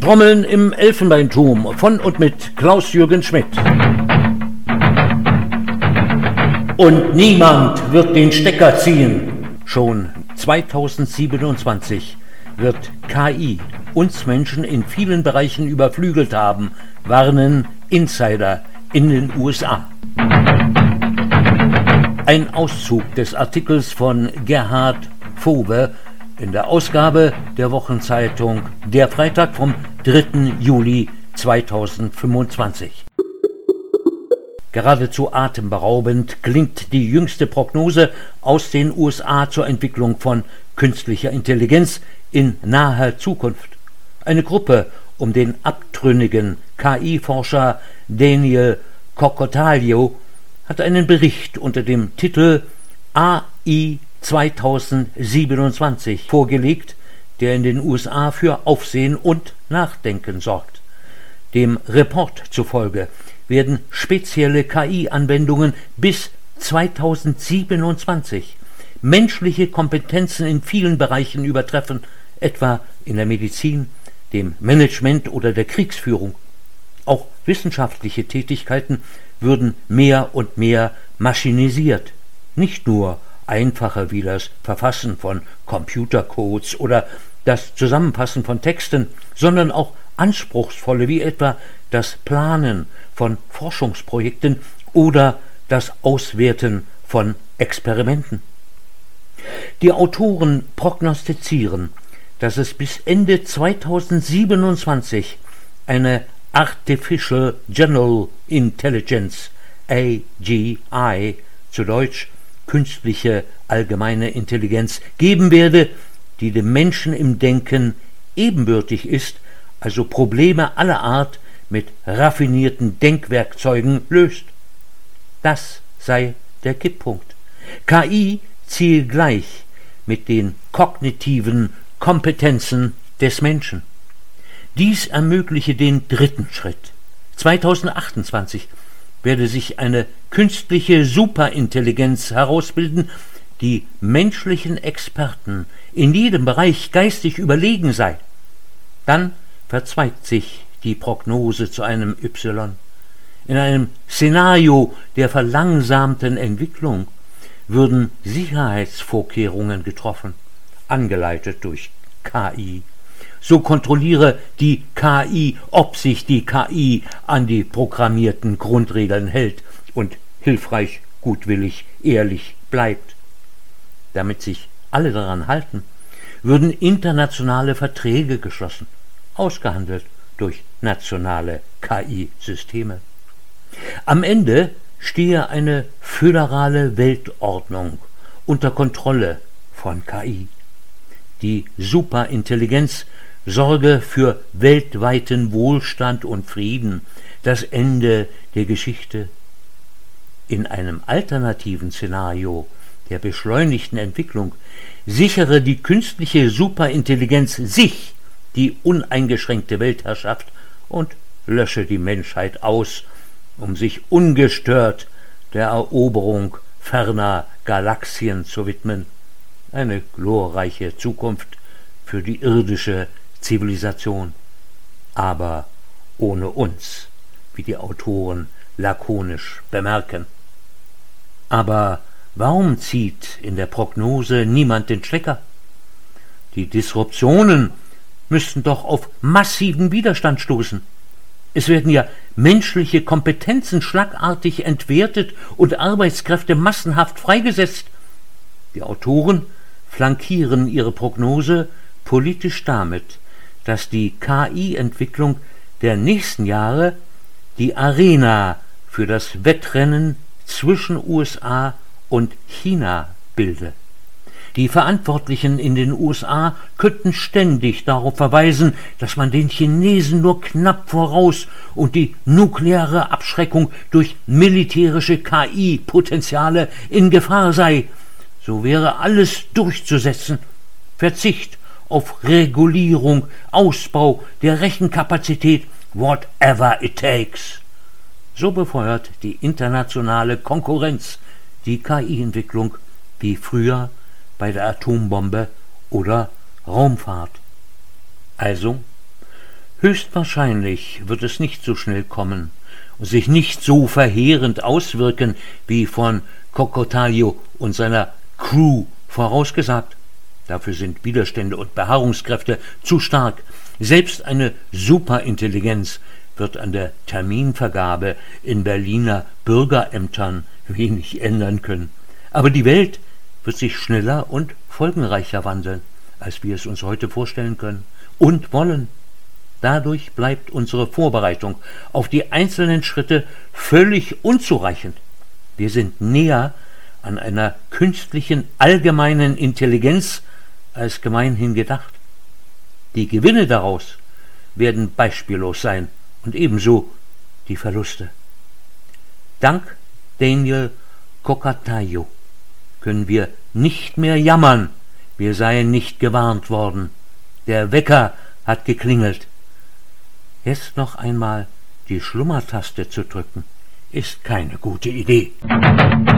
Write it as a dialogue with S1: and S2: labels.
S1: Trommeln im Elfenbeinturm von und mit Klaus-Jürgen Schmidt. Und niemand wird den Stecker ziehen. Schon 2027 wird KI uns Menschen in vielen Bereichen überflügelt haben, warnen Insider in den USA. Ein Auszug des Artikels von Gerhard Fove in der Ausgabe der Wochenzeitung Der Freitag vom 3. Juli 2025. Geradezu atemberaubend klingt die jüngste Prognose aus den USA zur Entwicklung von künstlicher Intelligenz in naher Zukunft. Eine Gruppe um den abtrünnigen KI-Forscher Daniel Kokotajlo hat einen Bericht unter dem Titel AI 2027 vorgelegt, der in den USA für Aufsehen und Nachdenken sorgt. Dem Report zufolge werden spezielle KI-Anwendungen bis 2027 menschliche Kompetenzen in vielen Bereichen übertreffen, etwa in der Medizin, dem Management oder der Kriegsführung. Auch wissenschaftliche Tätigkeiten würden mehr und mehr maschinisiert. Nicht nur einfacher wie das Verfassen von Computercodes oder das Zusammenfassen von Texten, sondern auch anspruchsvolle wie etwa das Planen von Forschungsprojekten oder das Auswerten von Experimenten. Die Autoren prognostizieren, dass es bis Ende 2027 eine Artificial General Intelligence, AGI, zu Deutsch künstliche allgemeine Intelligenz, geben werde, die dem Menschen im Denken ebenbürtig ist, also Probleme aller Art mit raffinierten Denkwerkzeugen löst. Das sei der Kipppunkt. KI ziehe gleich mit den kognitiven Kompetenzen des Menschen. Dies ermögliche den dritten Schritt. 2028 werde sich eine künstliche Superintelligenz herausbilden, die menschlichen Experten in jedem Bereich geistig überlegen sei. Dann verzweigt sich die Prognose zu einem Y. In einem Szenario der verlangsamten Entwicklung würden Sicherheitsvorkehrungen getroffen, angeleitet durch KI. So kontrolliere die KI, ob sich die KI an die programmierten Grundregeln hält und hilfreich, gutwillig, ehrlich bleibt. Damit sich alle daran halten, würden internationale Verträge geschlossen, ausgehandelt durch nationale KI-Systeme. Am Ende stehe eine föderale Weltordnung unter Kontrolle von KI. Die Superintelligenz sorge für weltweiten Wohlstand und Frieden, das Ende der Geschichte. In einem alternativen Szenario der beschleunigten Entwicklung sichere die künstliche Superintelligenz sich die uneingeschränkte Weltherrschaft und lösche die Menschheit aus, um sich ungestört der Eroberung ferner Galaxien zu widmen. Eine glorreiche Zukunft für die irdische Zivilisation, aber ohne uns, wie die Autoren lakonisch bemerken. Aber warum zieht in der Prognose niemand den Stecker? Die Disruptionen müssten doch auf massiven Widerstand stoßen. Es werden ja menschliche Kompetenzen schlagartig entwertet und Arbeitskräfte massenhaft freigesetzt. Die Autoren flankieren ihre Prognose politisch damit, dass die KI-Entwicklung der nächsten Jahre die Arena für das Wettrennen zwischen USA und China bilde. Die Verantwortlichen in den USA könnten ständig darauf verweisen, dass man den Chinesen nur knapp voraus und die nukleare Abschreckung durch militärische KI-Potenziale in Gefahr sei. So wäre alles durchzusetzen. Verzicht auf Regulierung, Ausbau der Rechenkapazität, whatever it takes. So befeuert die internationale Konkurrenz die KI-Entwicklung wie früher bei der Atombombe oder Raumfahrt. Also Höchstwahrscheinlich wird es nicht so schnell kommen und sich nicht so verheerend auswirken, wie von Kokotayo und seiner Crew vorausgesagt. Dafür sind Widerstände und Beharrungskräfte zu stark. Selbst eine Superintelligenz wird an der Terminvergabe in Berliner Bürgerämtern wenig ändern können. Aber die Welt wird sich schneller und folgenreicher wandeln, als wir es uns heute vorstellen können und wollen. Dadurch bleibt unsere Vorbereitung auf die einzelnen Schritte völlig unzureichend. Wir sind näher an einer künstlichen allgemeinen Intelligenz als gemeinhin gedacht. Die Gewinne daraus werden beispiellos sein und ebenso die Verluste. Dank Daniel Kokotayo können wir nicht mehr jammern, wir seien nicht gewarnt worden. Der Wecker hat geklingelt. Jetzt noch einmal die Schlummertaste zu drücken, ist keine gute Idee.